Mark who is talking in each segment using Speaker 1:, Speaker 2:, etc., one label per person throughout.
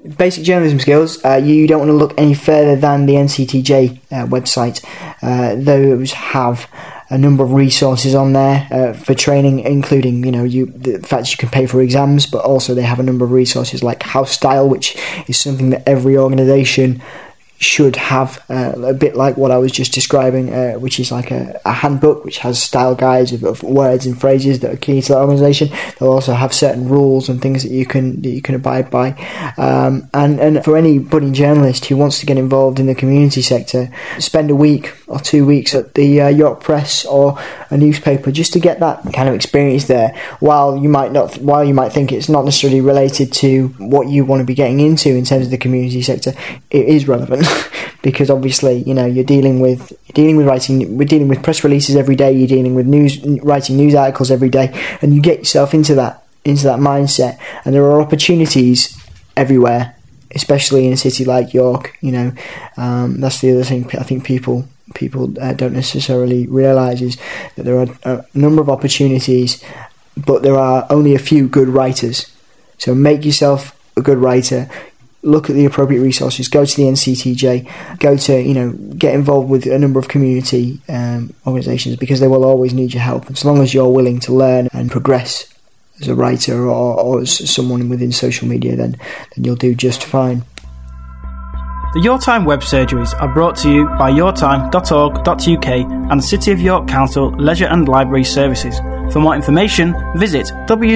Speaker 1: basic journalism skills, you don't want to look any further than the NCTJ website. Those have a number of resources on there for training, including, the fact you can pay for exams, but also they have a number of resources like House Style, which is something that every organisation should have, a bit like what I was just describing, which is like a handbook which has style guides of words and phrases that are key to that organisation. They'll also have certain rules and things that you can abide by. And for any budding journalist who wants to get involved in the community sector, spend a week or 2 weeks at the York Press or a newspaper just to get that kind of experience there. While you might think it's not necessarily related to what you want to be getting into in terms of the community sector, it is relevant. Because obviously, we're dealing with press releases every day. You're dealing with writing news articles every day, and you get yourself into that mindset. And there are opportunities everywhere, especially in a city like York. That's the other thing I think people don't necessarily realise, is that there are a number of opportunities, but there are only a few good writers. So make yourself a good writer. Look at the appropriate resources, go to the NCTJ, go to, get involved with a number of community organisations, because they will always need your help. As long as you're willing to learn and progress as a writer or as someone within social media, then you'll do just fine.
Speaker 2: The Your Time web surgeries are brought to you by yourtime.org.uk and the City of York Council Leisure and Library Services. For more information, visit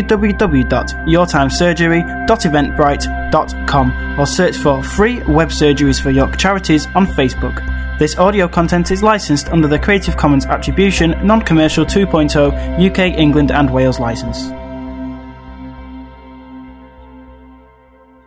Speaker 2: www.yourtimesurgery.eventbrite.com or search for free web surgeries for York Charities on Facebook. This audio content is licensed under the Creative Commons Attribution Non-Commercial 2.0 UK, England and Wales licence.